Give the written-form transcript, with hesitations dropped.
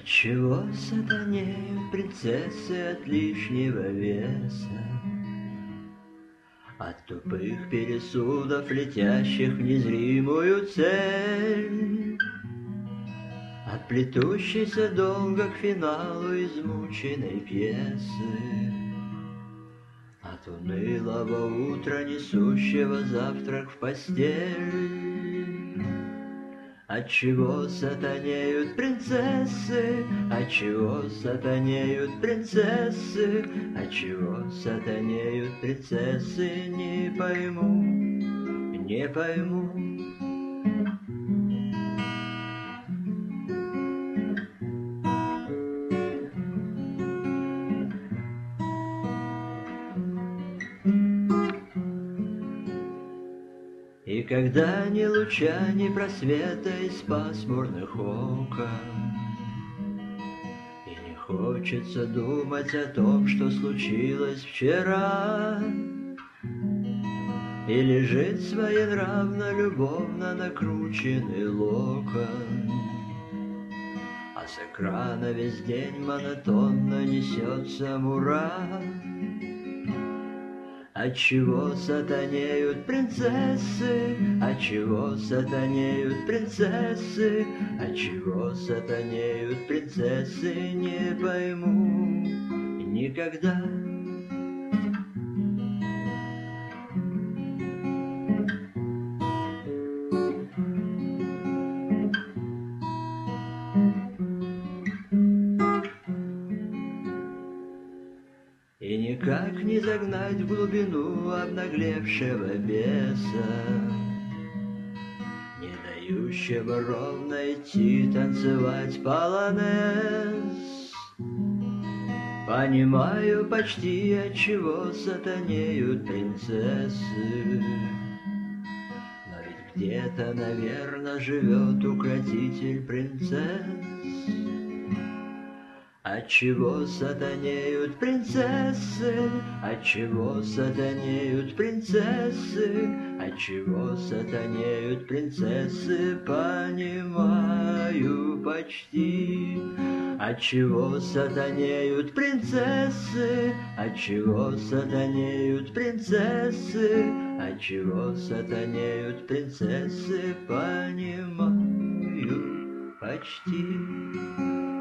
Отчего сатанеют принцессы от лишнего веса, от тупых пересудов, летящих в незримую цель, от плетущейся долго к финалу измученной пьесы, от унылого утра, несущего завтрак в постель. Отчего сатанеют принцессы, отчего сатанеют принцессы, отчего сатанеют принцессы, не пойму, не пойму. И когда ни луча, ни просвета из пасмурных окон, и не хочется думать о том, что случилось вчера, и лежит своенравно, любовно накрученный локон, а с экрана весь день монотонно несется мура. Отчего сатанеют принцессы, отчего сатанеют принцессы, отчего сатанеют принцессы, не пойму никогда. И никак не загнать в глубину обнаглевшего беса, не дающего ровно идти танцевать полонез. Понимаю почти, отчего сатанеют принцессы, но ведь где-то, наверно, живет укротитель принцесс. Отчего сатанеют принцессы, отчего сатанеют принцессы, отчего сатанеют принцессы, понимаю почти. Отчего сатанеют принцессы, отчего сатанеют принцессы, отчего сатанеют принцессы, понимаю почти.